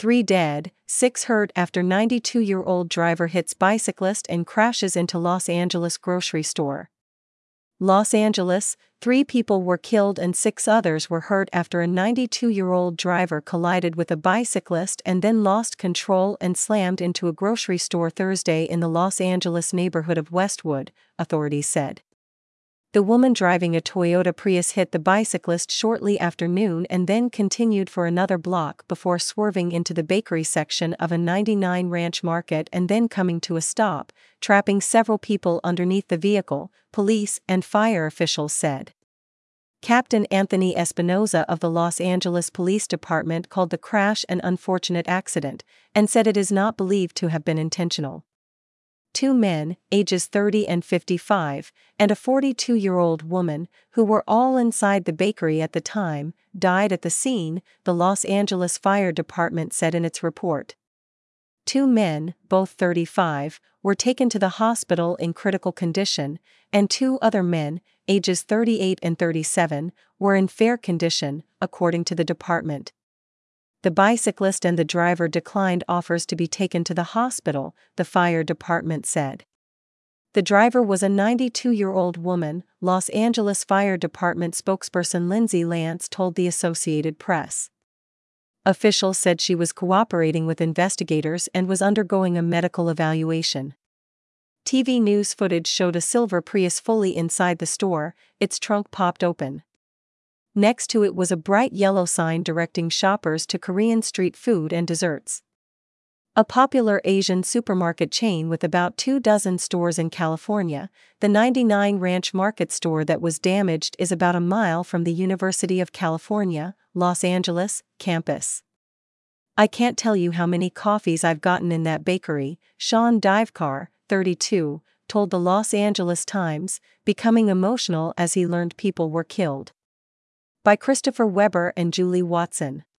3 dead, 6 hurt after 92-year-old driver hits bicyclist and crashes into Los Angeles grocery store. Los Angeles, 3 people were killed and 6 others were hurt after a 92-year-old driver collided with a bicyclist and then lost control and slammed into a grocery store Thursday in the Los Angeles neighborhood of Westwood, authorities said. The woman driving a Toyota Prius hit the bicyclist shortly after noon and then continued for another block before swerving into the bakery section of a 99 Ranch Market and then coming to a stop, trapping several people underneath the vehicle, police and fire officials said. Captain Anthony Espinoza of the Los Angeles Police Department called the crash an unfortunate accident and said it is not believed to have been intentional. 2 men, ages 30 and 55, and a 42-year-old woman, who were all inside the bakery at the time, died at the scene, the Los Angeles Fire Department said in its report. 2 men, both 35, were taken to the hospital in critical condition, and 2 other men, ages 38 and 37, were in fair condition, according to the department. The bicyclist and the driver declined offers to be taken to the hospital, the fire department said. The driver was a 92-year-old woman, Los Angeles Fire Department spokesperson Lindsay Lance told the Associated Press. Officials said she was cooperating with investigators and was undergoing a medical evaluation. TV news footage showed a silver Prius fully inside the store, its trunk popped open. Next to it was a bright yellow sign directing shoppers to Korean street food and desserts. A popular Asian supermarket chain with about 24 stores in California, the 99 Ranch Market store that was damaged is about a mile from the University of California, Los Angeles, campus. I can't tell you how many coffees I've gotten in that bakery, Sean Divekar, 32, told the Los Angeles Times, becoming emotional as he learned people were killed. By Christopher Weber and Julie Watson.